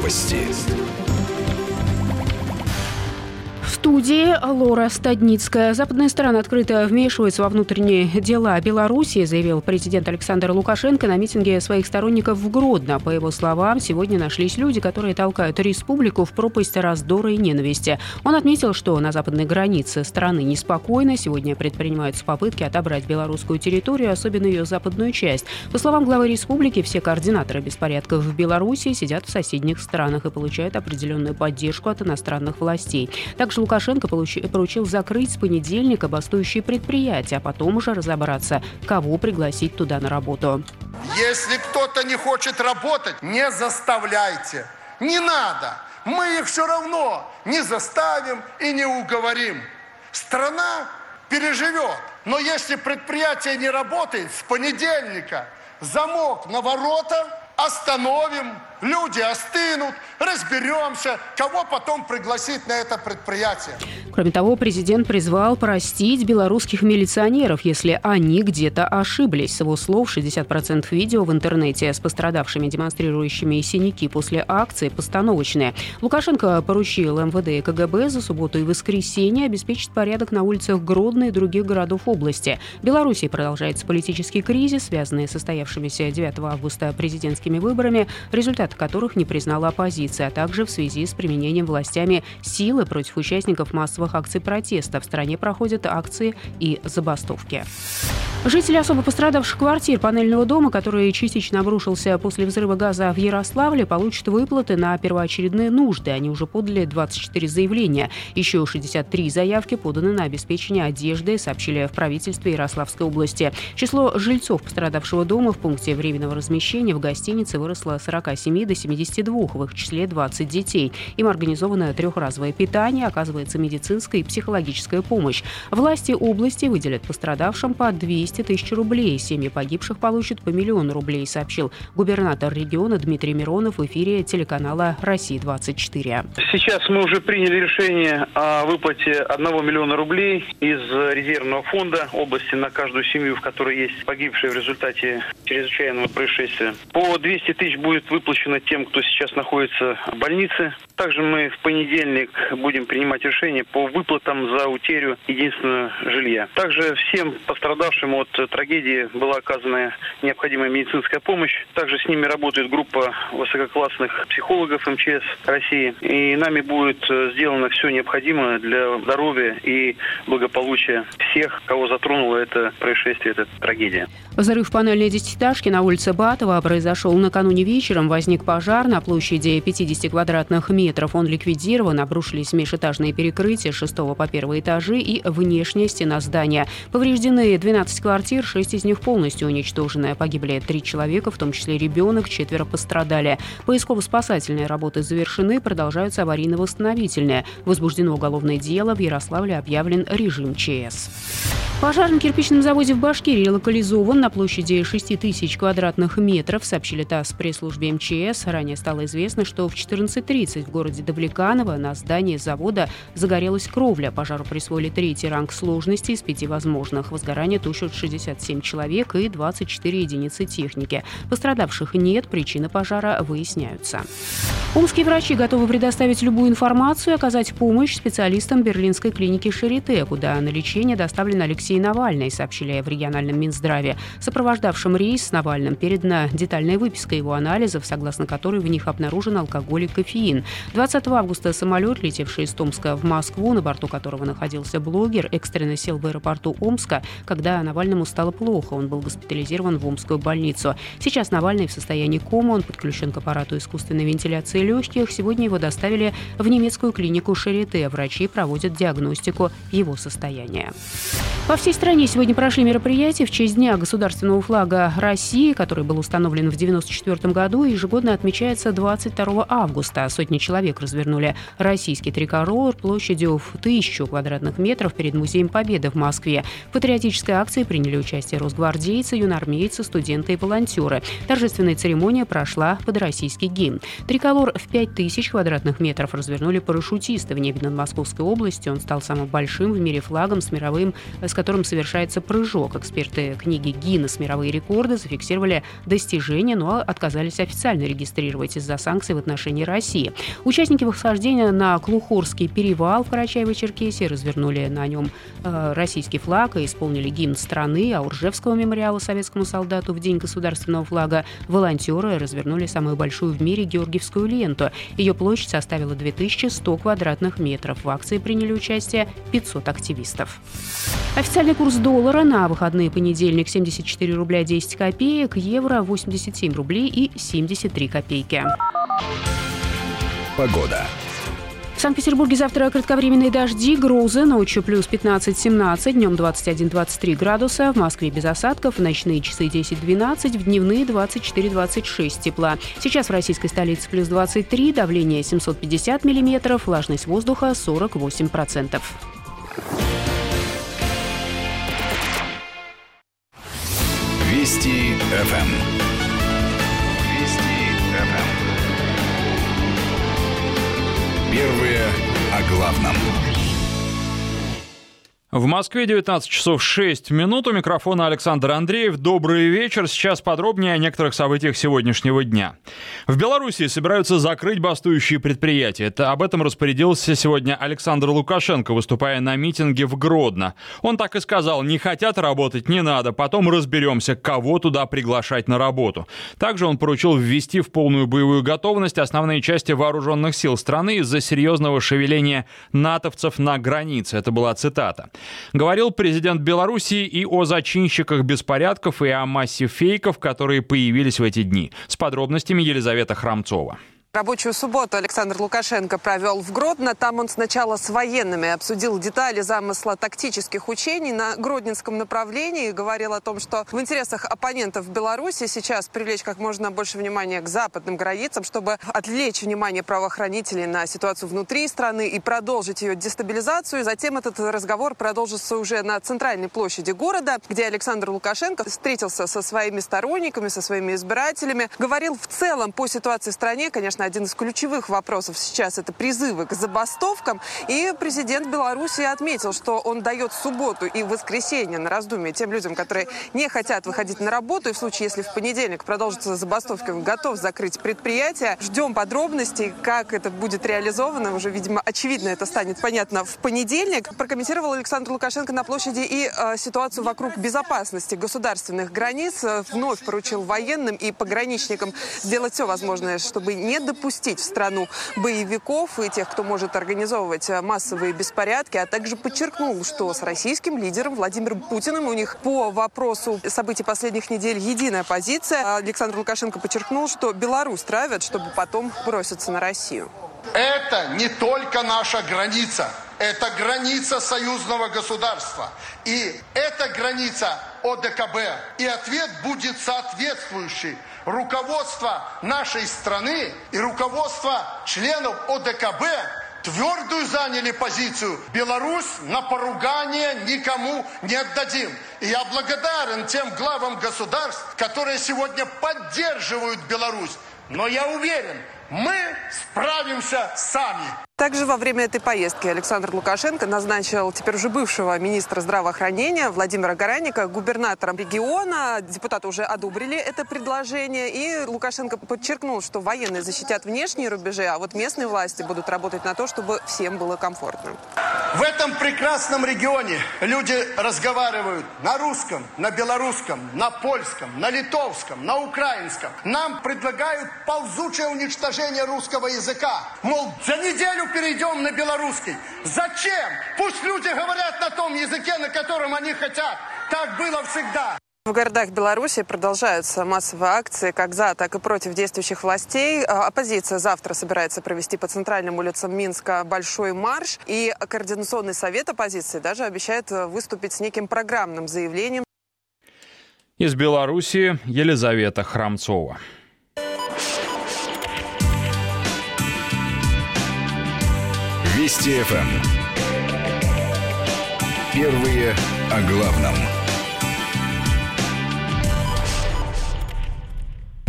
Новости. В студии Лора Стадницкая. Западная сторона открыто вмешивается во внутренние дела Беларуси, заявил президент Александр Лукашенко на митинге своих сторонников в Гродно. По его словам, сегодня нашлись люди, которые толкают республику в пропасть раздора и ненависти. Он отметил, что на западной границе страны неспокойно. Сегодня предпринимаются попытки отобрать белорусскую территорию, особенно ее западную часть. По словам главы республики, все координаторы беспорядков в Беларуси сидят в соседних странах и получают определенную поддержку от иностранных властей. Также Лукашенко поручил закрыть с понедельника бастующие предприятия, а потом уже разобраться, кого пригласить туда на работу. Если кто-то не хочет работать, не заставляйте. Не надо. Мы их все равно не заставим и не уговорим. Страна переживет. Но если предприятие не работает, с понедельника замок на ворота остановим, люди остынут, разберемся, кого потом пригласить на это предприятие. Кроме того, президент призвал простить белорусских милиционеров, если они где-то ошиблись. С его слов, 60% видео в интернете с пострадавшими, демонстрирующими синяки после акции, постановочные. Лукашенко поручил МВД и КГБ за субботу и воскресенье обеспечить порядок на улицах Гродно и других городов области. В Беларуси продолжается политический кризис, связанный с состоявшимися 9 августа президентскими выборами, результаты которых не признала оппозиция, а также в связи с применением властями силы против участников массовых акций протеста. В стране проходят акции и забастовки. Жители особо пострадавших квартир панельного дома, который частично обрушился после взрыва газа в Ярославле, получат выплаты на первоочередные нужды. Они уже подали 24 заявления. Еще 63 заявки поданы на обеспечение одежды, сообщили в правительстве Ярославской области. Число жильцов пострадавшего дома в пункте временного размещения в гостинице выросло с 47 до 72, в их числе 20 детей. Им организовано трехразовое питание, оказывается медицинская и психологическая помощь. Власти области выделят пострадавшим по 200 тысяч рублей. Семьи погибших получат по 1 000 000 рублей, сообщил губернатор региона Дмитрий Миронов в эфире телеканала «Россия-24». Сейчас мы уже приняли решение о выплате 1 миллиона рублей из резервного фонда области на каждую семью, в которой есть погибшие в результате чрезвычайного происшествия. По 200 тысяч будет выплачено тем, кто сейчас находится в больнице. Также мы в понедельник будем принимать решение по выплатам за утерю единственного жилья. Также всем пострадавшим от трагедии была оказана необходимая медицинская помощь. Также с ними работает группа высококлассных психологов МЧС России. И нами будет сделано все необходимое для здоровья и благополучия всех, кого затронуло это происшествие, эта трагедия. Взрыв панельной десятиэтажки на улице Батова произошел накануне вечером. Возник пожар на площади 50 квадратных метров. Он ликвидирован. Обрушились межэтажные перекрытия с 6 по 1 этажи и внешняя стена здания. Повреждены 12 квартир, 6 из них полностью уничтожены. Погибли 3 человека, в том числе ребенок, 4 пострадали. Поисково-спасательные работы завершены, продолжаются аварийно-восстановительные. Возбуждено уголовное дело. В Ярославле объявлен режим ЧС. Пожар на кирпичном заводе в Башкирии локализован на площади 6000 квадратных метров, сообщили ТАСС в пресс-службе МЧС. Ранее стало известно, что в 14:30 в городе Давлеканово на здании завода загорелась кровля. Пожару присвоили 3-й ранг сложности из 5 возможных. Возгорание тушат 67 человек и 24 единицы техники. Пострадавших нет, причины пожара выясняются. Омские врачи готовы предоставить любую информацию и оказать помощь специалистам берлинской клиники Шарите, куда на лечение доставлен Алексей Навальный, сообщили в региональном Минздраве. Сопровождавшим рейс с Навальным передана детальная выписка его анализов, согласно которой в них обнаружен алкоголь и кофеин. 20 августа самолет, летевший из Томска в Москву, на борту которого находился блогер, экстренно сел в аэропорту Омска, когда Навальному стало плохо. Он был госпитализирован в Омскую больницу. Сейчас Навальный в состоянии комы, он подключен к аппарату искусственной вентиляции легких. Сегодня его доставили в немецкую клинику Шарите. Врачи проводят диагностику его состояния. По всей стране сегодня прошли мероприятия в честь Дня государственного флага России, который был установлен в 1994 году и ежегодно отмечается 22 августа. Сотни человек развернули российский триколор площадью в 1000 квадратных метров перед Музеем Победы в Москве. В патриотической акции приняли участие росгвардейцы, юноармейцы, студенты и волонтеры. Торжественная церемония прошла под российский гимн. Триколор в 5000 квадратных метров развернули парашютисты в небе над Московской областью. Он стал самым большим в мире флагом, с которым совершается прыжок. Эксперты книги «Гиннесс. Мировые рекорды» зафиксировали достижения, но отказались официально регистрировать из-за санкций в отношении отношении России. Участники восхождения на Клухорский перевал в Карачаево-Черкесии развернули на нем российский флаг и исполнили гимн страны, а у Ржевского мемориала советскому солдату в День государственного флага волонтеры развернули самую большую в мире георгиевскую ленту. Ее площадь составила 2100 квадратных метров. В акции приняли участие 500 активистов. Официальный курс доллара на выходные понедельник 74 рубля 10 копеек, евро 87 рублей и 73 копейки. Погода. В Санкт-Петербурге завтра кратковременные дожди, грозы, ночью плюс 15-17, днем 21-23 градуса, в Москве без осадков, в ночные часы 10-12, в дневные 24-26 тепла. Сейчас в российской столице плюс 23, давление 750 миллиметров, влажность воздуха 48%. Вести ФМ. Первые о главном. В Москве 19 часов 6 минут. У микрофона Александр Андреев. Добрый вечер. Сейчас подробнее о некоторых событиях сегодняшнего дня. В Белоруссии собираются закрыть бастующие предприятия. Об этом распорядился сегодня Александр Лукашенко, выступая на митинге в Гродно. Он так и сказал: не хотят работать, не надо, потом разберемся, кого туда приглашать на работу. Также он поручил ввести в полную боевую готовность основные части вооруженных сил страны из-за серьезного шевеления натовцев на границе. Это была цитата. Говорил президент Белоруссии и о зачинщиках беспорядков, и о массе фейков, которые появились в эти дни. С подробностями Елизавета Храмцова. Рабочую субботу Александр Лукашенко провел в Гродно. Там он сначала с военными обсудил детали замысла тактических учений на Гродненском направлении и говорил о том, что в интересах оппонентов Беларуси сейчас привлечь как можно больше внимания к западным границам, чтобы отвлечь внимание правоохранителей на ситуацию внутри страны и продолжить ее дестабилизацию. Затем этот разговор продолжится уже на центральной площади города, где Александр Лукашенко встретился со своими сторонниками, со своими избирателями. Говорил в целом по ситуации в стране. Конечно, один из ключевых вопросов сейчас – это призывы к забастовкам. И президент Беларуси отметил, что он дает субботу и воскресенье на раздумье тем людям, которые не хотят выходить на работу. И в случае, если в понедельник продолжится забастовка, он готов закрыть предприятие. Ждем подробностей, как это будет реализовано. Уже, видимо, очевидно, это станет понятно в понедельник. Прокомментировал Александр Лукашенко на площади и ситуацию вокруг безопасности государственных границ. Вновь поручил военным и пограничникам сделать все возможное, чтобы не допустить в страну боевиков и тех, кто может организовывать массовые беспорядки, а также подчеркнул, что с российским лидером Владимиром Путиным у них по вопросу событий последних недель единая позиция. Александр Лукашенко подчеркнул, что Беларусь травят, чтобы потом броситься на Россию. Это не только наша граница. Это граница союзного государства. И это граница ОДКБ. И ответ будет соответствующий. Руководство нашей страны и руководство членов ОДКБ твердую заняли позицию. Беларусь на поругание никому не отдадим. И я благодарен тем главам государств, которые сегодня поддерживают Беларусь. Но я уверен, мы справимся сами. Также во время этой поездки Александр Лукашенко назначил теперь уже бывшего министра здравоохранения Владимира Гораника губернатором региона. Депутаты уже одобрили это предложение. И Лукашенко подчеркнул, что военные защитят внешние рубежи, а вот местные власти будут работать на то, чтобы всем было комфортно. В этом прекрасном регионе люди разговаривают на русском, на белорусском, на польском, на литовском, на украинском. Нам предлагают ползучее уничтожение русского языка. Мол, за неделю перейдем на белорусский. Зачем? Пусть люди говорят на том языке, на котором они хотят. Так было всегда. В городах Беларуси продолжаются массовые акции как за, так и против действующих властей. Оппозиция завтра собирается провести по центральным улицам Минска большой марш. И Координационный совет оппозиции даже обещает выступить с неким программным заявлением. Из Белоруссии Елизавета Храмцова. Вести ФМ. Первые о главном.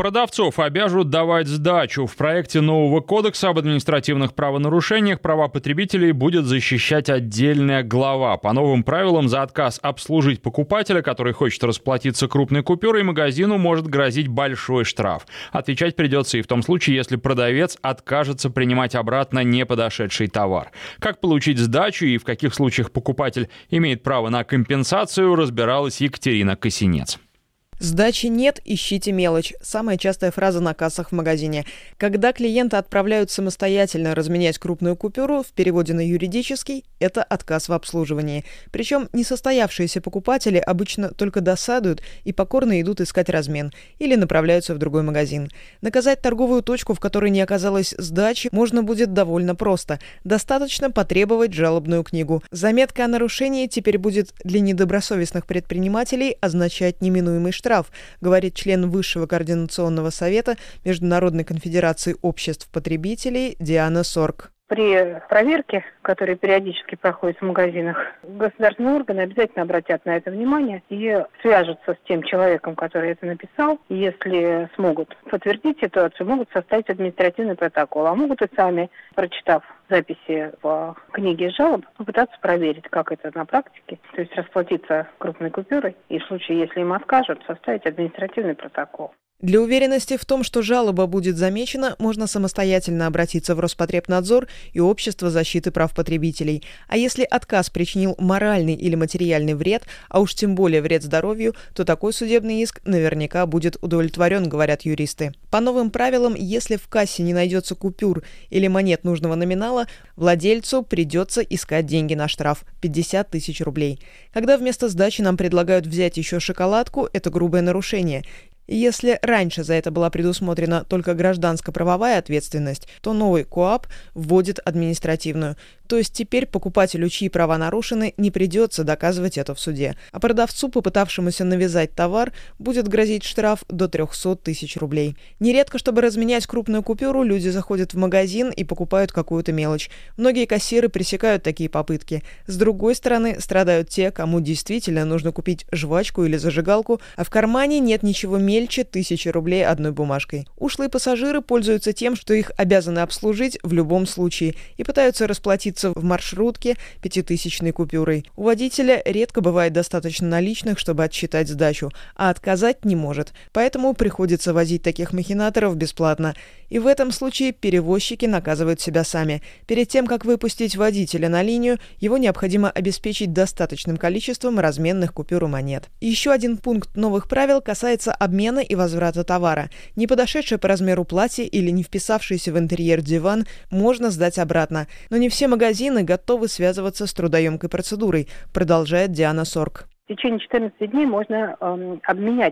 Продавцов обяжут давать сдачу. В проекте нового кодекса об административных правонарушениях права потребителей будет защищать отдельная глава. По новым правилам за отказ обслужить покупателя, который хочет расплатиться крупной купюрой, магазину может грозить большой штраф. Отвечать придется и в том случае, если продавец откажется принимать обратно не подошедший товар. Как получить сдачу и в каких случаях покупатель имеет право на компенсацию, разбиралась Екатерина Косинец. «Сдачи нет, ищите мелочь» – самая частая фраза на кассах в магазине. Когда клиента отправляют самостоятельно разменять крупную купюру, в переводе на юридический – это отказ в обслуживании. Причем несостоявшиеся покупатели обычно только досадуют и покорно идут искать размен или направляются в другой магазин. Наказать торговую точку, в которой не оказалось сдачи, можно будет довольно просто. Достаточно потребовать жалобную книгу. Заметка о нарушении теперь будет для недобросовестных предпринимателей означать неминуемый штраф, говорит член Высшего координационного совета Международной конфедерации обществ потребителей Диана Сорк. При проверке, которая периодически проходит в магазинах, государственные органы обязательно обратят на это внимание и свяжутся с тем человеком, который это написал. Если смогут подтвердить ситуацию, могут составить административный протокол, а могут и сами, прочитав записи в книге жалоб, попытаться проверить, как это на практике. То есть расплатиться крупной купюрой и в случае, если им откажут, составить административный протокол. Для уверенности в том, что жалоба будет замечена, можно самостоятельно обратиться в Роспотребнадзор и Общество защиты прав потребителей. А если отказ причинил моральный или материальный вред, а уж тем более вред здоровью, то такой судебный иск наверняка будет удовлетворен, говорят юристы. По новым правилам, если в кассе не найдется купюр или монет нужного номинала, владельцу придется искать деньги на штраф – 50 тысяч рублей. Когда вместо сдачи нам предлагают взять еще шоколадку, это грубое нарушение. Если раньше за это была предусмотрена только гражданско-правовая ответственность, то новый КоАП вводит административную. То есть теперь покупателю, чьи права нарушены, не придется доказывать это в суде. А продавцу, попытавшемуся навязать товар, будет грозить штраф до 300 тысяч рублей. Нередко, чтобы разменять крупную купюру, люди заходят в магазин и покупают какую-то мелочь. Многие кассиры пресекают такие попытки. С другой стороны, страдают те, кому действительно нужно купить жвачку или зажигалку, а в кармане нет ничего мельче 1000 рублей одной бумажкой. Ушлые пассажиры пользуются тем, что их обязаны обслужить в любом случае, и пытаются расплатиться в маршрутке 5000-ной купюрой. У водителя редко бывает достаточно наличных, чтобы отсчитать сдачу, а отказать не может. Поэтому приходится возить таких махинаторов бесплатно. И в этом случае перевозчики наказывают себя сами. Перед тем, как выпустить водителя на линию, его необходимо обеспечить достаточным количеством разменных купюр и монет. Еще один пункт новых правил касается обмена и возврата товара. Не подошедшее по размеру платье или не вписавшийся в интерьер диван можно сдать обратно. Но не все магазины готовы связываться с трудоемкой процедурой, продолжает Диана Сорк. В течение 14 дней можно обменять